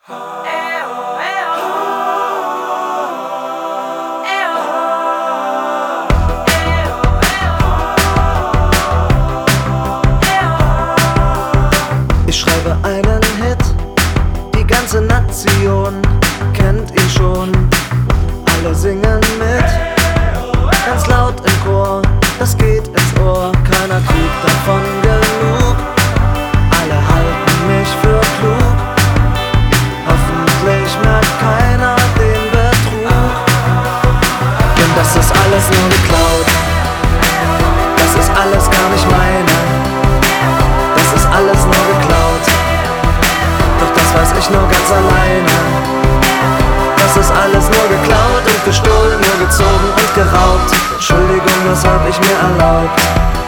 Ich schreibe einen Hit, die ganze Nation kennt ihn schon. Alle singen mit, ganz laut im Chor, das geht ins Ohr. Keiner kriegt davon genug, alle halten mich für klug. Hoffentlich merkt keiner den Betrug, denn das ist alles nur geklaut. Das ist alles gar nicht meine, das ist alles nur geklaut. Doch das weiß ich nur ganz alleine. Das ist alles nur geklaut und gestohlen, nur gezogen und geraubt. Entschuldigung, das hab ich mir erlaubt.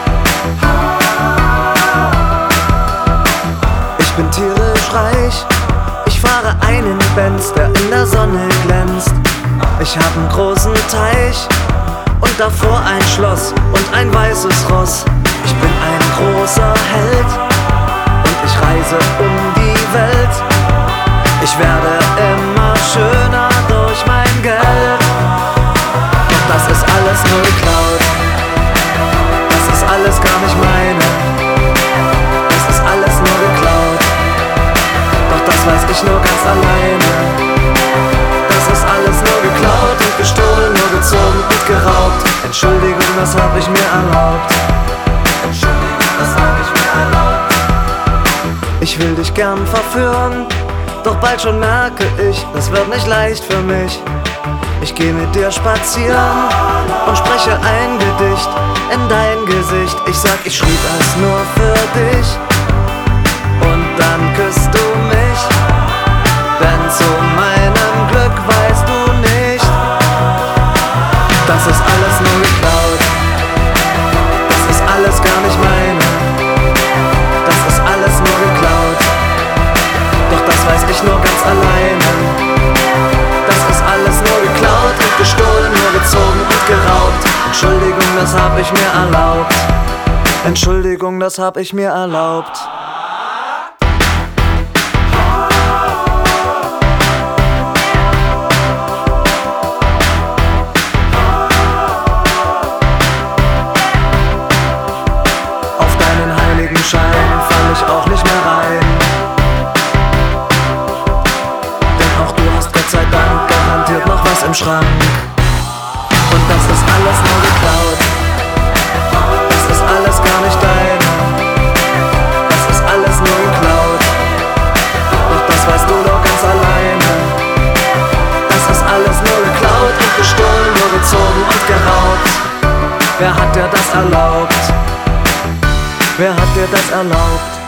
Ich bin tierisch reich, ich fahre einen Benz, der in der Sonne glänzt. Ich hab einen großen Teich und davor ein Schloss und ein weißes Ross. Ich bin ein großer Held und ich reise um die Welt. Ich werde immer schöner durch mein Geld. Doch das ist alles nur geklaut, das ist alles gar nicht meine, das ist alles nur geklaut. Doch das weiß ich nur ganz alleine. Das ist alles nur geklaut und gestohlen, nur gezogen und geraubt. Entschuldigung, das hab ich mir erlaubt. Entschuldigung, das hab ich mir erlaubt. Ich will dich gern verführen, doch bald schon merke ich, das wird nicht leicht für mich. Ich geh mit dir spazieren und spreche ein Gedicht in dein Gesicht. Ich sag, ich schrieb es nur für dich und dann küsst du mich, denn zu meinem Glück weißt du nicht, das ist alles nur geklaut, das ist alles gar nicht meine, das ist alles nur geklaut. Doch das weiß ich nur ganz alleine. Das ist alles nur geklaut und gestohlen, nur gezogen und geraubt. Entschuldigung, das hab ich mir erlaubt. Entschuldigung, das hab ich mir erlaubt. Auf deinen heiligen Schein fall ich auch nicht mehr rein. Gott sei Dank garantiert noch was im Schrank. Und das ist alles nur geklaut, das ist alles gar nicht deine, das ist alles nur geklaut. Doch das weißt du doch ganz alleine. Das ist alles nur geklaut und gestohlen, nur gezogen und geraubt. Wer hat dir das erlaubt? Wer hat dir das erlaubt?